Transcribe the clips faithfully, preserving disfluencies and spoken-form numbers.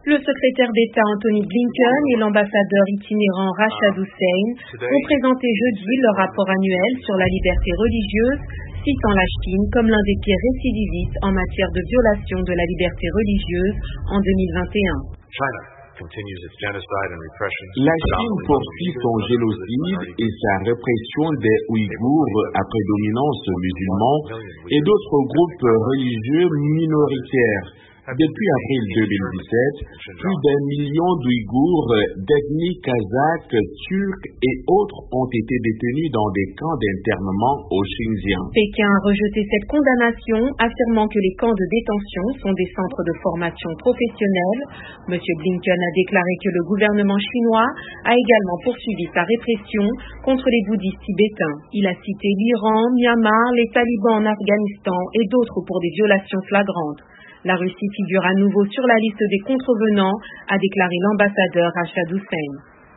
Le secrétaire d'État Anthony Blinken et l'ambassadeur itinérant Rashad Hussain ont présenté jeudi leur rapport annuel sur la liberté religieuse, citant la Chine comme l'un des pires récidivistes en matière de violation de la liberté religieuse en deux mille vingt et un. La Chine poursuit son génocide et sa répression des Ouïghours à prédominance musulmane et d'autres groupes religieux minoritaires. Depuis avril deux mille dix-sept, plus d'un million d'Ouïghours d'ethnie kazakh, turcs et autres ont été détenus dans des camps d'internement au Xinjiang. Pékin a rejeté cette condamnation, affirmant que les camps de détention sont des centres de formation professionnelle. M. Blinken a déclaré que le gouvernement chinois a également poursuivi sa répression contre les bouddhistes tibétains. Il a cité l'Iran, Myanmar, les talibans en Afghanistan et d'autres pour des violations flagrantes. La Russie figure à nouveau sur la liste des contrevenants, a déclaré l'ambassadeur Rashad Hussain.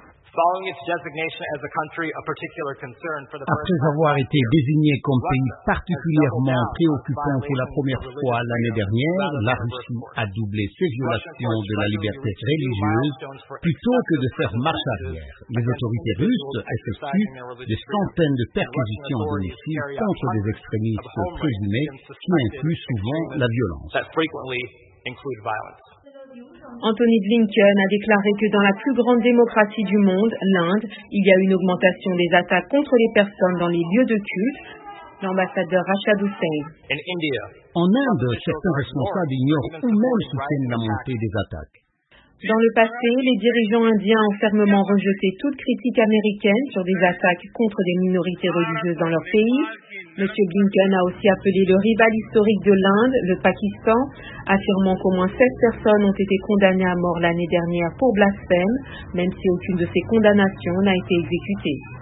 Après avoir été désigné comme pays particulièrement préoccupant pour la première fois l'année dernière, la Russie a doublé ses violations de la liberté religieuse plutôt que de faire marche arrière. Les autorités russes effectuent des centaines de perquisitions domiciles contre des extrémistes présumés qui incluent souvent la violence. Anthony Blinken a déclaré que dans la plus grande démocratie du monde, l'Inde, il y a une augmentation des attaques contre les personnes dans les lieux de culte. L'ambassadeur Rashad Hussain. En Inde, certains responsables ignorent ou même soutiennent la montée des attaques. Dans le passé, les dirigeants indiens ont fermement rejeté toute critique américaine sur des attaques contre des minorités religieuses dans leur pays. M. Blinken a aussi appelé le rival historique de l'Inde, le Pakistan, affirmant qu'au moins sept personnes ont été condamnées à mort l'année dernière pour blasphème, même si aucune de ces condamnations n'a été exécutée.